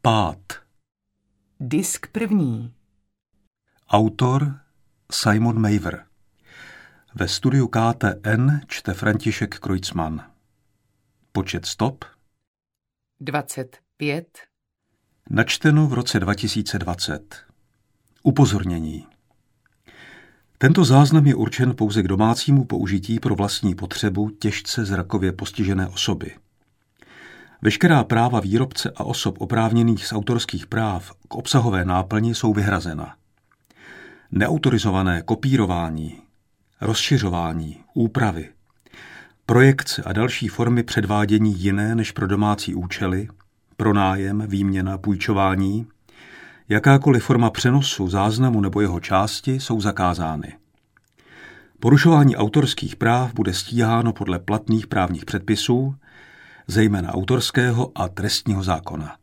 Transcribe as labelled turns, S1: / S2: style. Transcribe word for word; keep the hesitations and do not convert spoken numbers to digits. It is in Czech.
S1: Pád.
S2: Disk první.
S1: Autor Simon Maver. Ve studiu K T N čte František Kreutzmann. Počet stop
S2: dvacet pět.
S1: Načteno v roce dva tisíce dvacet. Upozornění. Tento záznam je určen pouze k domácímu použití pro vlastní potřebu těžce zrakově postižené osoby. Veškerá práva výrobce a osob oprávněných z autorských práv k obsahové náplni jsou vyhrazena. Neautorizované kopírování, rozšiřování, úpravy, projekce a další formy předvádění jiné než pro domácí účely, pronájem, výměna, půjčování, jakákoliv forma přenosu, záznamu nebo jeho části jsou zakázány. Porušování autorských práv bude stíháno podle platných právních předpisů, zejména autorského a trestního zákona.